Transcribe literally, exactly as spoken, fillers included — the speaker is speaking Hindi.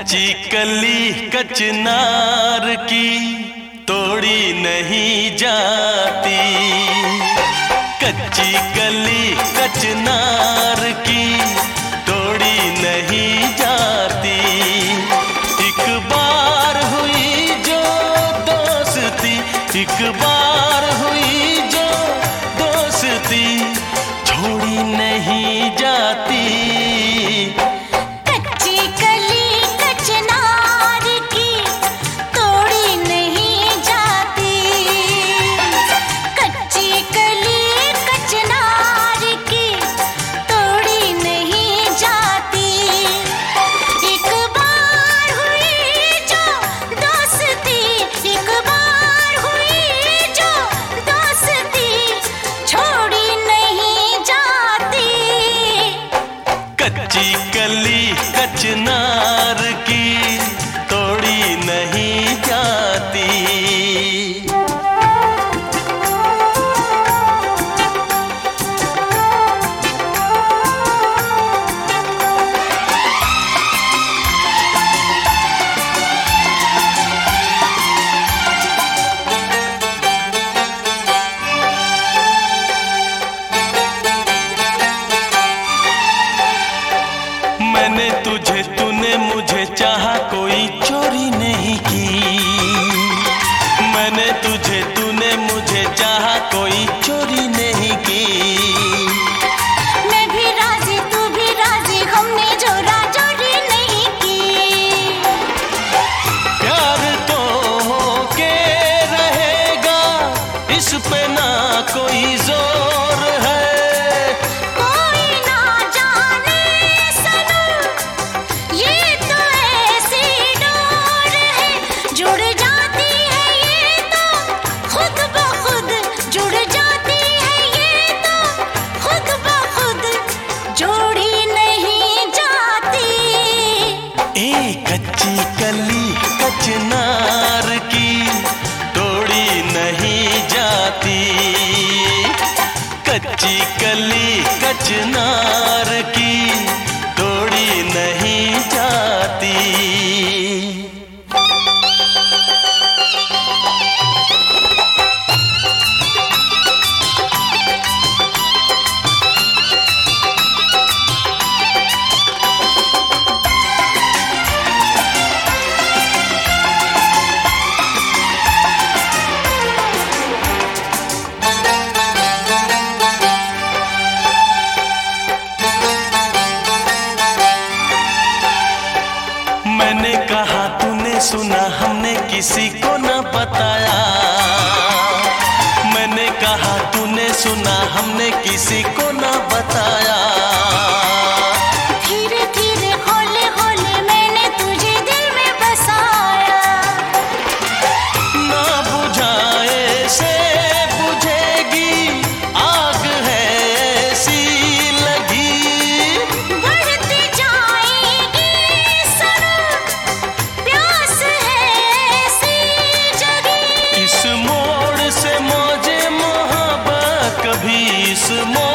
कच्ची कली कचनार की तोड़ी नहीं जाती। कच्ची कली कचनार की तोड़ी नहीं जाती। एक बार हुई जो दोस्ती, एक बार हुई जो दोस्ती छोड़ी नहीं जाती। कच्ची कली कचनार की तोड़ी नहीं जाती। मैंने तुझे, तूने मुझे चाहा, कोई चोरी नहीं की। मैंने तुझे, तूने मुझे चाहा, कोई चोरी नहीं की। मैं भी राजी, तू भी राजी, हमने जोरा चोरी नहीं की। प्यार तो होके रहेगा, इस पे ना कोई जोर है। कच्ची कली कचनार की तोड़ी नहीं जाती। कच्ची कली कचनार की तोड़ी नहीं जाती। मैंने कहा, तूने सुना, हमने किसी को न बताया। मैंने कहा, तूने सुना, हमने किसी को न बताया। धीरे धीरे हौले हौले मैंने तुझे दिल में बसाया। ना बुझाए से बुझेगी, आग है ऐसी लगी। बढ़ती जाएगी सनम, प्यास है ऐसी जगी। इस मोड़ से मौजे मोहब्बत कभी इस मोड़